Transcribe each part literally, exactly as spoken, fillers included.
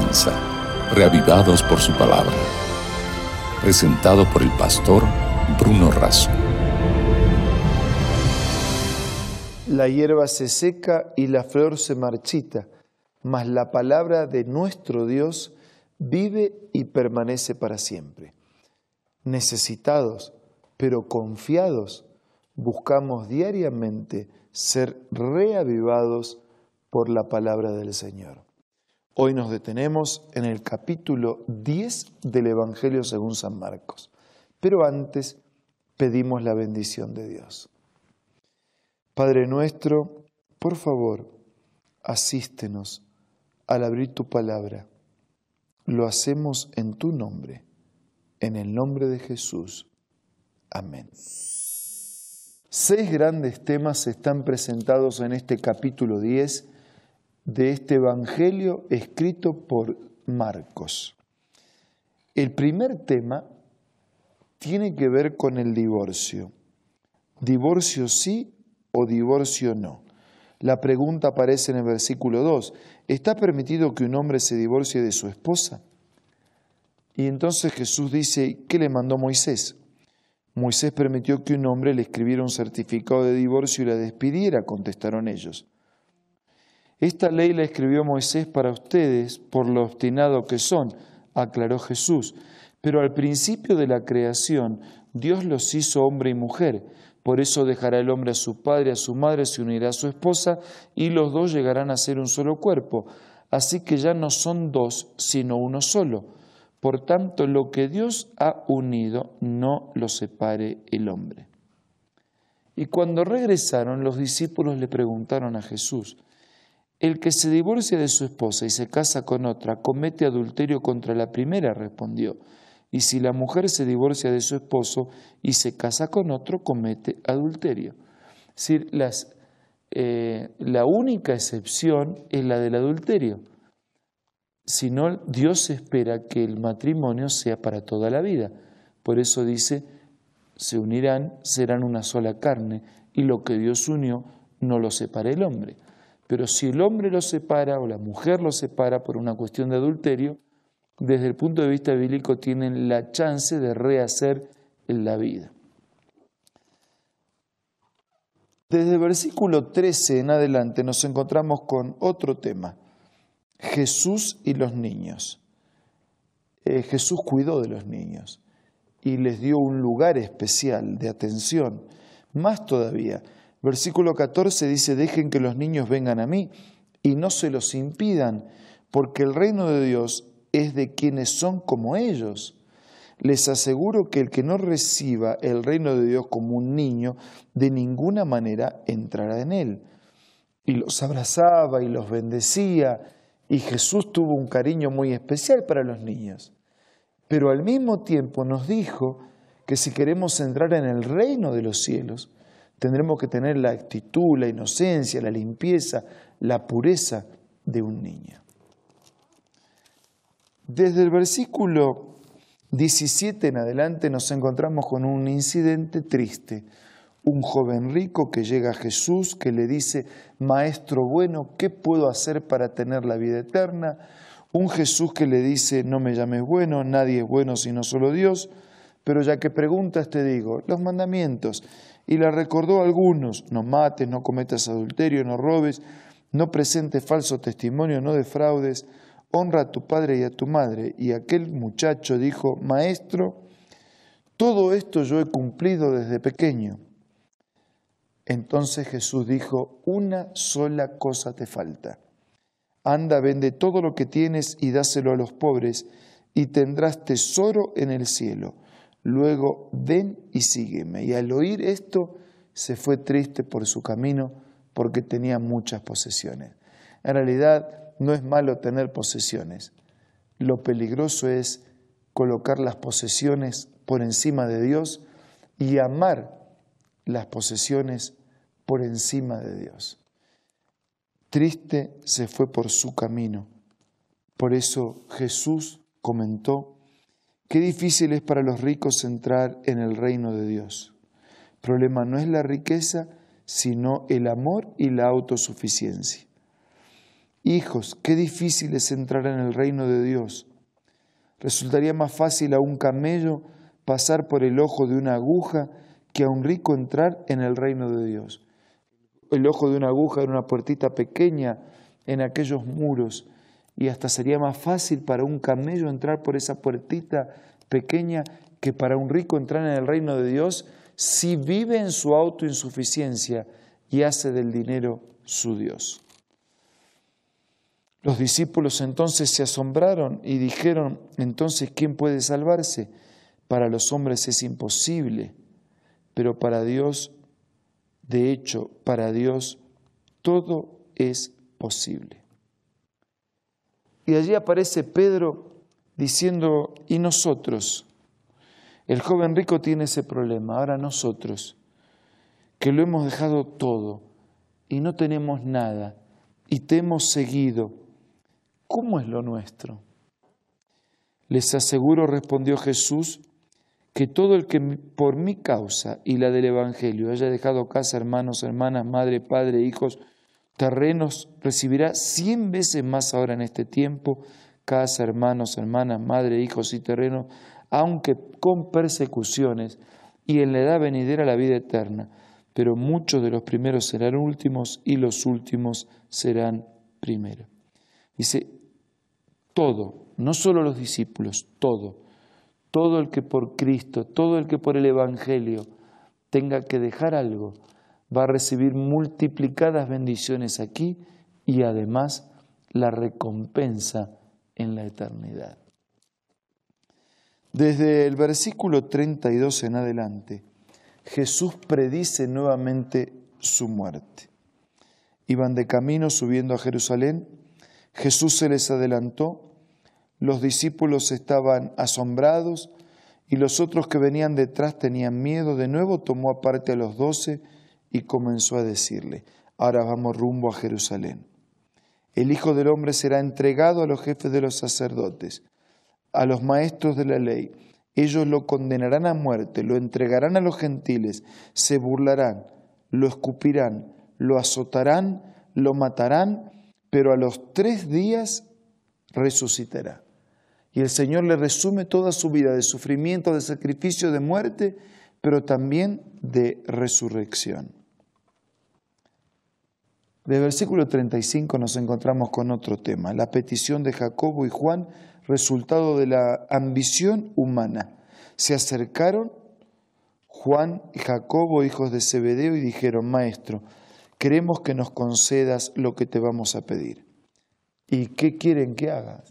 comienza, reavivados por su palabra. Presentado por el pastor Bruno Razo. La hierba se seca y la flor se marchita, mas la palabra de nuestro Dios vive y permanece para siempre. Necesitados, pero confiados, buscamos diariamente ser reavivados por la palabra del Señor. Hoy nos detenemos en el capítulo diez del Evangelio según San Marcos, pero antes pedimos la bendición de Dios. Padre nuestro, por favor, asístenos al abrir tu palabra. Lo hacemos en tu nombre, en el nombre de Jesús. Amén. Seis grandes temas están presentados en este capítulo diez de este Evangelio escrito por Marcos. El primer tema tiene que ver con el divorcio. ¿Divorcio sí o divorcio no? La pregunta aparece en el versículo dos. ¿Está permitido que un hombre se divorcie de su esposa? Y entonces Jesús dice, ¿qué le mandó Moisés? Moisés permitió que un hombre le escribiera un certificado de divorcio y la despidiera, contestaron ellos. Esta ley la escribió Moisés para ustedes por lo obstinado que son, aclaró Jesús. Pero al principio de la creación, Dios los hizo hombre y mujer. Por eso dejará el hombre a su padre y a su madre, se unirá a su esposa, y los dos llegarán a ser un solo cuerpo. Así que ya no son dos, sino uno solo. Por tanto, lo que Dios ha unido, no lo separe el hombre. Y cuando regresaron, los discípulos le preguntaron a Jesús, «El que se divorcia de su esposa y se casa con otra, comete adulterio contra la primera», respondió. «Y si la mujer se divorcia de su esposo y se casa con otro, comete adulterio». Es decir, las, eh, la única excepción es la del adulterio. Si no, Dios espera que el matrimonio sea para toda la vida. Por eso dice, se unirán, serán una sola carne, y lo que Dios unió no lo separa el hombre. Pero si el hombre lo separa o la mujer lo separa por una cuestión de adulterio, desde el punto de vista bíblico tienen la chance de rehacer la vida. Desde el versículo trece en adelante nos encontramos con otro tema, Jesús y los niños. Eh, Jesús cuidó de los niños y les dio un lugar especial de atención. Más todavía, versículo catorce dice, dejen que los niños vengan a mí y no se los impidan, porque el reino de Dios es de quienes son como ellos. Les aseguro que el que no reciba el reino de Dios como un niño, de ninguna manera entrará en él. Y los abrazaba y los bendecía, y Jesús tuvo un cariño muy especial para los niños. Pero al mismo tiempo nos dijo que si queremos entrar en el reino de los cielos, tendremos que tener la actitud, la inocencia, la limpieza, la pureza de un niño. Desde el versículo diecisiete en adelante nos encontramos con un incidente triste. Un joven rico que llega a Jesús, que le dice, Maestro bueno, ¿qué puedo hacer para tener la vida eterna? Un Jesús que le dice, no me llames bueno, nadie es bueno sino solo Dios, pero ya que preguntas te digo, los mandamientos. Y le recordó algunos, no mates, no cometas adulterio, no robes, no presentes falso testimonio, no defraudes, honra a tu padre y a tu madre. Y aquel muchacho dijo, Maestro, todo esto yo he cumplido desde pequeño. Entonces Jesús dijo, una sola cosa te falta. Anda, vende todo lo que tienes y dáselo a los pobres, y tendrás tesoro en el cielo. Luego ven y sígueme. Y al oír esto, se fue triste por su camino, porque tenía muchas posesiones. En realidad, no es malo tener posesiones. Lo peligroso es colocar las posesiones por encima de Dios y amar las posesiones por encima de Dios. Triste se fue por su camino. Por eso Jesús comentó, qué difícil es para los ricos entrar en el reino de Dios. El problema no es la riqueza, sino el amor y la autosuficiencia. Hijos, qué difícil es entrar en el reino de Dios. Resultaría más fácil a un camello pasar por el ojo de una aguja que a un rico entrar en el reino de Dios. El ojo de una aguja era una puertita pequeña en aquellos muros y hasta sería más fácil para un camello entrar por esa puertita pequeña que para un rico entrar en el reino de Dios si vive en su autoinsuficiencia y hace del dinero su Dios. Los discípulos entonces se asombraron y dijeron, entonces, ¿quién puede salvarse? Para los hombres es imposible, pero para Dios, de hecho, para Dios todo es posible. Y allí aparece Pedro diciendo, ¿y nosotros? El joven rico tiene ese problema, ahora nosotros, que lo hemos dejado todo y no tenemos nada y te hemos seguido, ¿cómo es lo nuestro? Les aseguro, respondió Jesús, que todo el que por mi causa y la del Evangelio haya dejado casa, hermanos, hermanas, madre, padre, hijos, terrenos, recibirá cien veces más ahora en este tiempo, casa, hermanos, hermanas, madre, hijos y terrenos, aunque con persecuciones, y en la edad venidera la vida eterna. Pero muchos de los primeros serán últimos y los últimos serán primeros. Dice, todo, no solo los discípulos, todo, todo el que por Cristo, todo el que por el Evangelio tenga que dejar algo, va a recibir multiplicadas bendiciones aquí y además la recompensa en la eternidad. Desde el versículo treinta y dos en adelante, Jesús predice nuevamente su muerte. Iban de camino subiendo a Jerusalén, Jesús se les adelantó, los discípulos estaban asombrados y los otros que venían detrás tenían miedo. De nuevo tomó aparte a los doce y comenzó a decirle, ahora vamos rumbo a Jerusalén. El Hijo del Hombre será entregado a los jefes de los sacerdotes, a los maestros de la ley. Ellos lo condenarán a muerte, lo entregarán a los gentiles, se burlarán, lo escupirán, lo azotarán, lo matarán, pero a los tres días resucitará. Y el Señor le resume toda su vida de sufrimiento, de sacrificio, de muerte, pero también de resurrección. Del versículo treinta y cinco nos encontramos con otro tema, la petición de Jacobo y Juan, resultado de la ambición humana. Se acercaron Juan y Jacobo, hijos de Zebedeo, y dijeron, Maestro, queremos que nos concedas lo que te vamos a pedir. ¿Y qué quieren que hagas?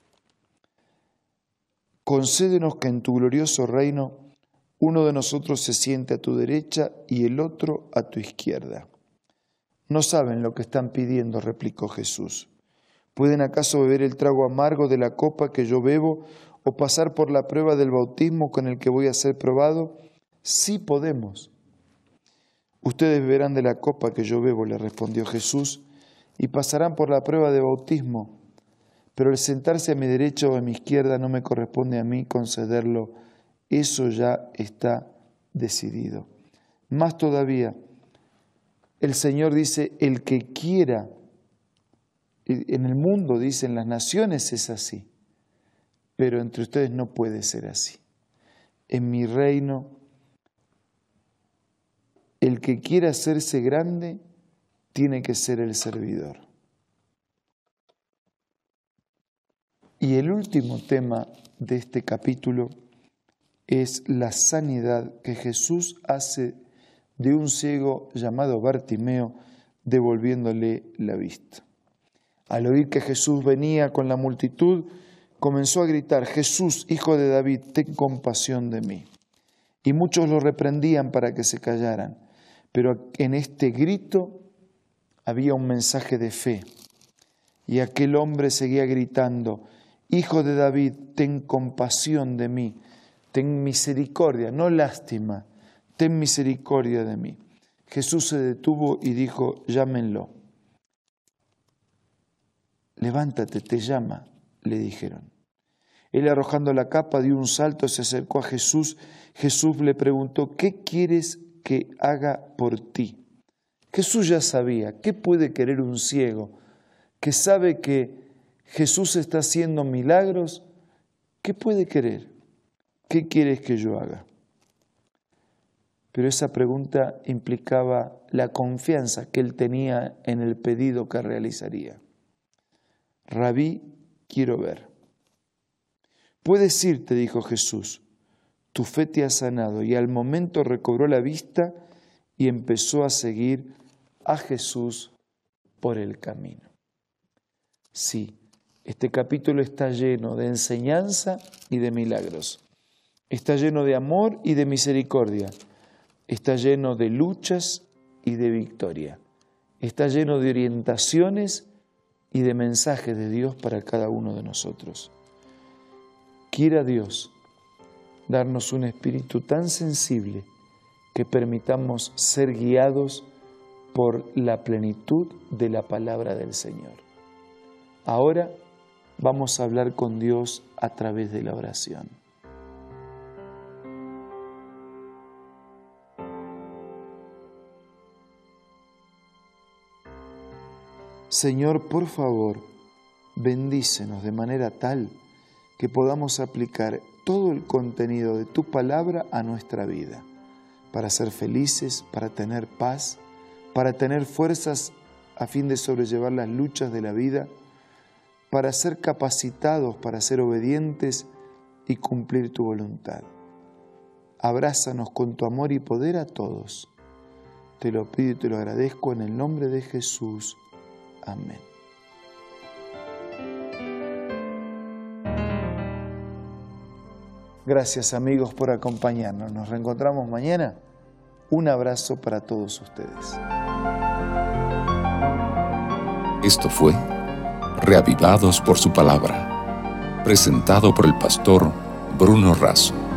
Concédenos que en tu glorioso reino uno de nosotros se siente a tu derecha y el otro a tu izquierda. No saben lo que están pidiendo, replicó Jesús. ¿Pueden acaso beber el trago amargo de la copa que yo bebo o pasar por la prueba del bautismo con el que voy a ser probado? Sí podemos. Ustedes beberán de la copa que yo bebo, le respondió Jesús, y pasarán por la prueba de bautismo. Pero el sentarse a mi derecha o a mi izquierda no me corresponde a mí concederlo. Eso ya está decidido. Más todavía, el Señor dice, el que quiera, en el mundo, dicen las naciones, es así, pero entre ustedes no puede ser así. En mi reino, el que quiera hacerse grande, tiene que ser el servidor. Y el último tema de este capítulo es la sanidad que Jesús hace de un ciego llamado Bartimeo, devolviéndole la vista. Al oír que Jesús venía con la multitud, comenzó a gritar, Jesús, Hijo de David, ten compasión de mí. Y muchos lo reprendían para que se callaran, pero en este grito había un mensaje de fe. Y aquel hombre seguía gritando, Hijo de David, ten compasión de mí, ten misericordia, no lástima, ten misericordia de mí. Jesús se detuvo y dijo, llámenlo. Levántate, te llama, le dijeron. Él, arrojando la capa, dio un salto, se acercó a Jesús. Jesús le preguntó, ¿qué quieres que haga por ti? Jesús ya sabía, ¿qué puede querer un ciego que sabe que Jesús está haciendo milagros, ¿qué puede querer? ¿Qué quieres que yo haga? Pero esa pregunta implicaba la confianza que él tenía en el pedido que realizaría. Rabí, quiero ver. Puedes irte, dijo Jesús, tu fe te ha sanado. Y al momento recobró la vista y empezó a seguir a Jesús por el camino. Sí, este capítulo está lleno de enseñanza y de milagros. Está lleno de amor y de misericordia. Está lleno de luchas y de victoria. Está lleno de orientaciones y de mensajes de Dios para cada uno de nosotros. Quiera Dios darnos un espíritu tan sensible que permitamos ser guiados por la plenitud de la palabra del Señor. Ahora vamos a hablar con Dios a través de la oración. Señor, por favor, bendícenos de manera tal que podamos aplicar todo el contenido de tu palabra a nuestra vida, para ser felices, para tener paz, para tener fuerzas a fin de sobrellevar las luchas de la vida, para ser capacitados, para ser obedientes y cumplir tu voluntad. Abrázanos con tu amor y poder a todos. Te lo pido y te lo agradezco en el nombre de Jesús. Amén. Gracias amigos por acompañarnos. Nos reencontramos mañana. Un abrazo para todos ustedes. Esto fue Reavivados por su palabra, presentado por el pastor Bruno Razo.